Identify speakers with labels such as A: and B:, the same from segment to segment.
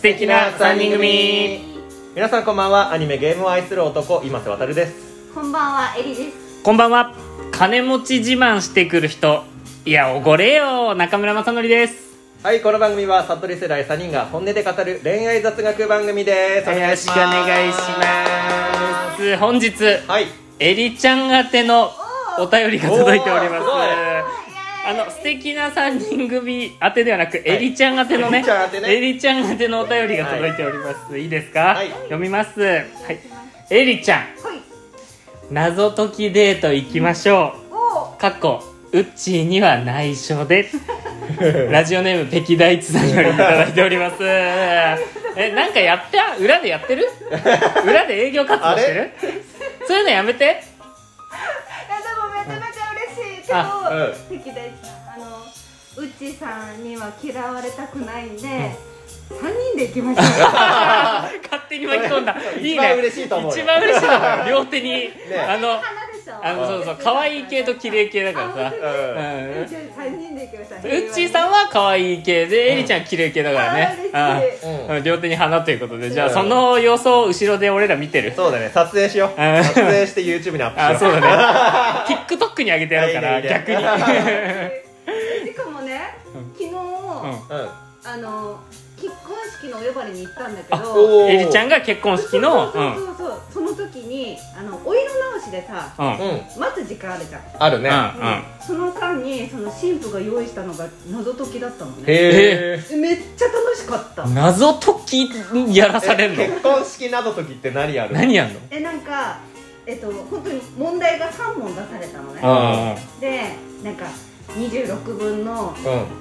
A: 素敵な3人組。
B: 皆さんこんばんは。アニメゲームを愛する男今瀬渡です。
C: こんばんは、エリです。
A: こんばんは。金持ち自慢してくる人、いやおごれよ、中村正則です。
B: はい、この番組は悟り世代3人が本音で語る恋愛雑学番組です。
A: よろしくお願いします。本日、
B: はい、
A: エリちゃん宛てのお便りが届いております。素敵な3人組宛てではなく、エリちゃん宛てのね、エリちゃん宛てのお便りが届いております。いいですか、はい、読みます。はい、エリちゃん、はい、謎解きデート行きましょう。かっこウッチーには内緒でラジオネームペキ大地さんよりいただいております。なんかやった？裏でやってる？裏で営業活動してる？そういうのやめて。
C: でもめちゃめちゃ嬉しいけど、ペキ大地さん、ウッチーさんには嫌われたくないんで、3人で行きましょう。
A: 勝手に巻き込んだ。いいね。
B: 一番嬉しいと思う。
A: 一番嬉しいと思う。両手に、ね、そうそう、可愛い系と綺麗系だからさ。
C: 3人で行きましょう。
A: ウッチーさんは可愛い系で、エリちゃん綺麗系だからね。両手に花ということで、じゃあその様子を後ろで俺ら見てる。
B: そうだね、撮影しよう。撮影して YouTube にアップしよう。
A: そうだね。TikTok に上げてやろうかな、逆に。
C: しかもね、昨日結婚式のお呼ばれに行ったんだけど、
A: エリちゃんが結婚式の
C: その時にお色直しでさ、待つ時間あるじゃん。
B: あるね。
C: その間にその新婦が用意したのが謎解きだったのね。
B: へえ。
C: めっちゃ楽しかった。
A: 謎解きやらされるの？
B: 結婚式謎解きって何やるの？
A: 何やんの？
C: なんか本当に問題が3問出されたのね。でなんか26分の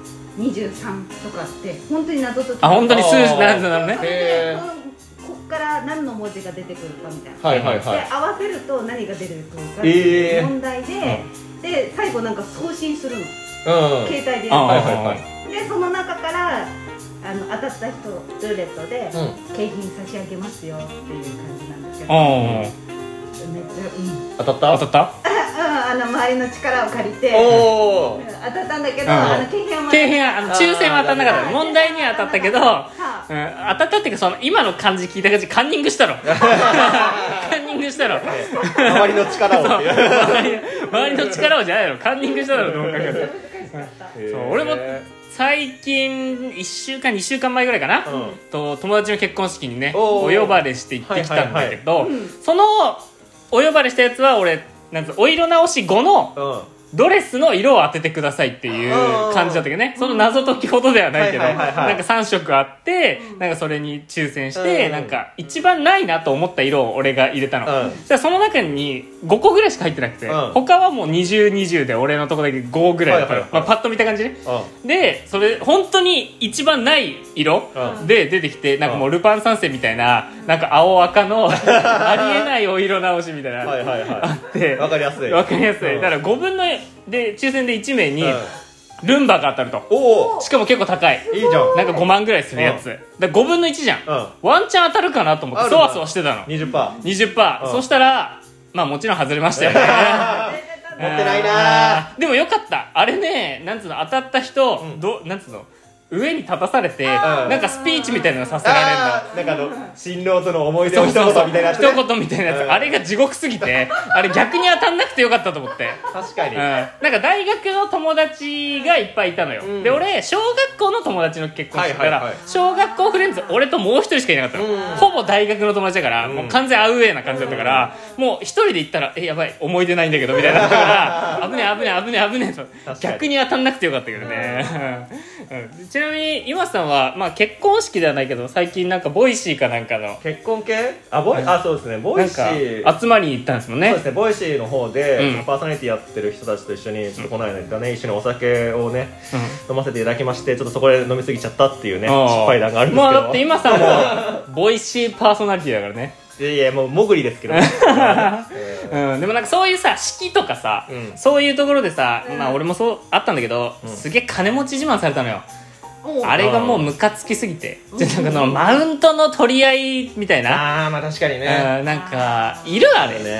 C: 23とかって本当に謎解き。
A: 本当に数字なんだね。
C: こっから何の文字が出てくるかみたいな。で合わせると何が出てくるかっていう問題で、で最後なんか送信するの。携帯でやる。でその中から当たった人ルーレットで景品差し上げますよっていう感じなんだけど。めっちゃ
B: 当たった
C: 周りの力を借りて当たったんだけど、
A: 景品は抽選は当たんなかった。問題には当たったけど、当たったっていうか、その今の漢字聞いた感じ、カンニングしたろ。カンニングしたろ。
B: 周りの力を
A: 周りの力をじゃないの、カンニングしただろ、どうか俺も最近1週間2週間前ぐらいかな、と友達の結婚式にねお呼ばれして行ってきたんだけど、そのお呼ばれしたやつは俺お色直し後のドレスの色を当ててくださいっていう感じだったけどね。その謎解きほどではないけど、なんか3色あって、なんかそれに抽選して、なんか一番ないなと思った色を俺が入れたの。じゃあその中に5個ぐらいしか入ってなくて、他はもう20、20で俺のとこだけ5ぐらいだったの。パッと見た感じね。で、それ本当に一番ない色で出てきて、なんかもうルパン三世みたいな、なんか青赤のありえないお色直しみたいなあって、
B: わかりやすい。
A: だから5分ので抽選で1名にルンバが当たると。しかも結構高い。
B: いいじゃん。
A: なんか5万ぐらいするやつ。だ5分の1じゃん。ワンチャン当たるかなと思ってそわそわしてたの。20%。そしたらまあもちろん外れましたよね。
B: 持ってないな。
A: でもよかった。あれね、なんつうの、当たった人なんつうの、上に立たされてなんかスピーチみたいなのさせられるの。
B: なんか新郎との思い出を一言みたいなやつ、
A: 一言みたいなやつ、あれが地獄すぎて、あれ逆に当たんなくてよかったと思って。
B: 確かに、
A: なんか大学の友達がいっぱいいたのよ、で俺小学校の友達の結婚式だから、小学校フレンズ俺ともう一人しかいなかったの、ほぼ大学の友達だから、もう完全アウェーな感じだったから、もう一人で行ったらやばい思い出ないんだけどみたいなから危ねえと逆に当たんなくてよかったけどね。ちなみに今さんは、まあ、結婚式ではないけど最近なんかボイシーかなんかの
B: 結婚系そうですね、ボイシー
A: 集まりに行ったんですもんね。
B: そうですね、ボイシーの方で、パーソナリティやってる人たちと一緒にちょっとこの間ね、一緒にお酒をね、飲ませていただきまして、ちょっとそこで飲み過ぎちゃったっていうね失敗談があるんですけど、
A: だって今さんもボイシーパーソナリティだからね。
B: いやもうもぐりですけど、
A: でもなんかそういうさ式とかさ、そういうところでさ、まあ俺もそうあったんだけど、すげえ金持ち自慢されたのよ。あれがもうムカつきすぎて、なんかそのマウントの取り合いみたいな。
B: まあ確かにね、
A: なんかいるあれ
B: ね。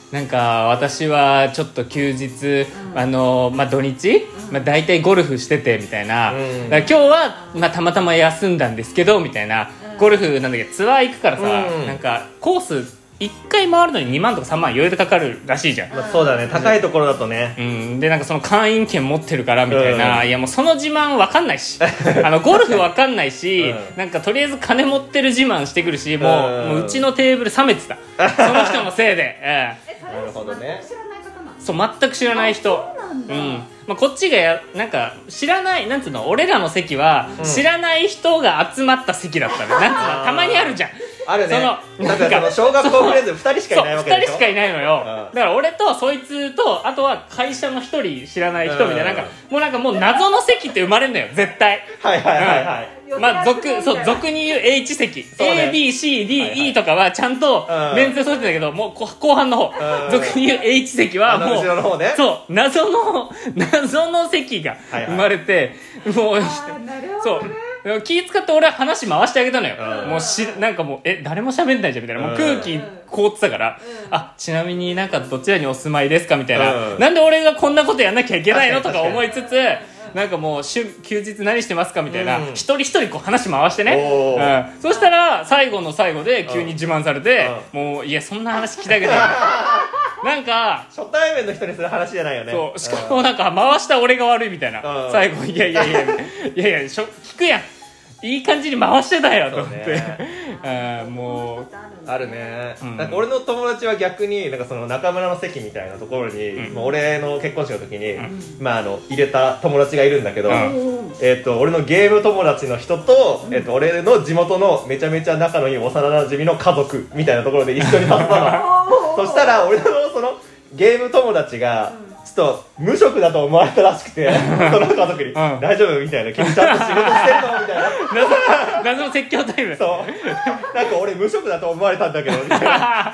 A: なんか私はちょっと休日、土日、大体ゴルフしててみたいな、だから今日は、たまたま休んだんですけどみたいな、ゴルフなんだっけツアー行くからさ、なんかコース1回回るのに2万とか3万余裕でかかるらしいじゃん、
B: そうだね、高いところだとね、
A: でなんかその会員権持ってるからみたいな、いやもうその自慢分かんないしゴルフ分かんないし、なんかとりあえず金持ってる自慢してくるし、もううちのテーブル冷めてたその人のせいで、
B: なるほどね、
A: そう全く知らない人、こっちがなんか知らない、なんつうの、俺らの席は知らない人が集まった席だったね、なんつうの、たまにあるじゃん、
B: あるね、なんかその小学校フレンズ2人しかいないわけでしょ。
A: 2人しかいないのよ、だから俺とそいつとあとは会社の1人知らない人みたいな、なんかもう謎の席って生まれるんだよ絶対。
B: はいはいはいはい、
A: 俗に言う H 席、ABCDE とかはちゃんとメンツでそうやってんだけど、もう後半の方、俗に言う H 席はもう
B: 後ろの方ね、
A: そう謎の席が生まれて、もうそう気使って俺は話回してあげたのよ、もうなんかもう誰も喋んないじゃんみたいな、もう空気凍ってたから、ちなみになんかどちらにお住まいですかみたいな、なんで俺がこんなことやんなきゃいけないのとか思いつつ、なんかもう休日何してますかみたいな、一人一人こう話回してね、そしたら最後の最後で急に自慢されて、もういやそんな話聞きたくないなんか
B: 初対面の人にする話じゃないよね。
A: そう、しかもなんか回した俺が悪いみたいな、最後いや聞くやん、いい感じに回してたよと思って、もう
B: あるね、なんか俺の友達は逆になんかその中村の席みたいなところに、俺の結婚式の時に、入れた友達がいるんだけど、俺のゲーム友達の人と、俺の地元のめちゃめちゃ仲のいい幼馴染の家族みたいなところで一緒に立ったのそしたら俺のそのゲーム友達がちょっと無職だと思われたらしくてその家族に、大丈夫みたいな、君ちゃんと仕事してるのみたいな
A: 謎の説教タイム、
B: そうなんか俺無職だと思われたんだけどみたい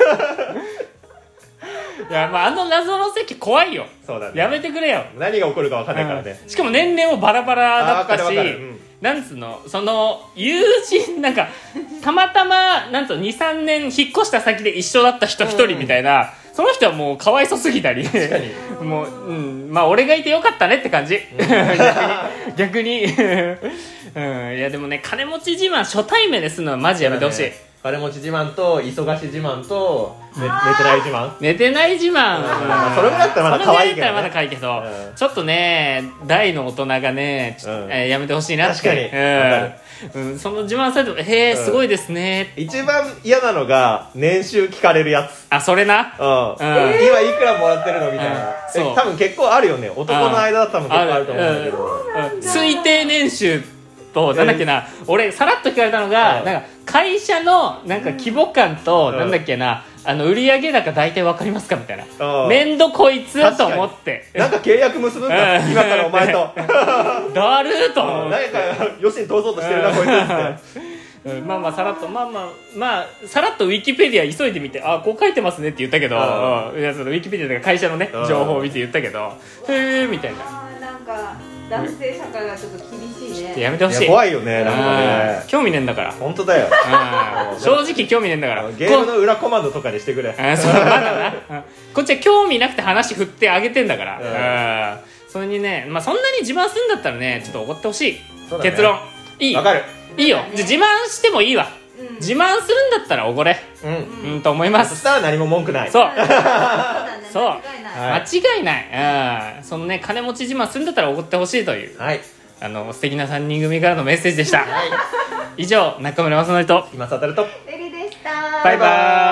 B: ない
A: や、あの謎の席怖いよ、
B: そうだね、
A: やめてくれよ、
B: 何が起こるか分かんないからね、
A: しかも年齢もバラバラだったし、なんつうの、その友人なんかたまたまなんと 2,3 年引っ越した先で一緒だった人一人みたいな、その人はもうかわいそすぎたりもう、俺がいてよかったねって感じ逆にいやでもね、金持ち自慢初対面でするのはマジやめてほしい、
B: 金持ち自慢と忙し自慢と寝てない自慢、
A: 寝てない自慢、
B: それぐらいだったらまだ可愛いけどね、
A: まだ可愛いけど、ちょっとね大の大人がねやめてほしいなって、
B: 確か
A: に、その自慢されてもすごいですね、
B: 一番嫌なのが年収聞かれるやつ、
A: それな、
B: 今いくらもらってるのみたいな、多分結構あるよね、男の間だったら結構あると思うんだけど、
A: 推定年収となんだっけな、俺さらっと聞かれたのが、なんか会社のなんか規模感と、なんだっけな、売上高大体わかりますかみたいな、面倒こいつと思って、
B: なんか契約結ぶんだ、今からお前と
A: だるーと思って、
B: 何かよしに通そうとしてるなこいつって
A: さらっとさらっとウィキペディア急いでみて、こう書いてますねって言ったけど、いやそのウィキペディアとか会社のね情報を見て言ったけど、へーみたいな、
C: なんか男性社会がちょっと厳しいね、
A: やめてほしい、
B: 怖いよね、なんかね、
A: 興味ねえんだから、
B: 本当だよ
A: 正直興味ねえんだから、
B: ゲームの裏コマンドとかにしてくれ
A: そうまだなこっちは興味なくて話振ってあげてんだから、それにね、そんなに自慢するんだったらね、ちょっと怒ってほしい、結論いい、
B: わかる、
A: いいよ、自慢してもいいわ、自慢するんだったらおごれ、と思います。
B: そしたら何も文句ない。
A: そうそう、間違いない、そのね、金持ち自慢するんだったらおごってほしいという、素敵な3人組からのメッセージでした。以上、中村正則と
B: 今さたると
C: ベリでした。
A: バイバーイ。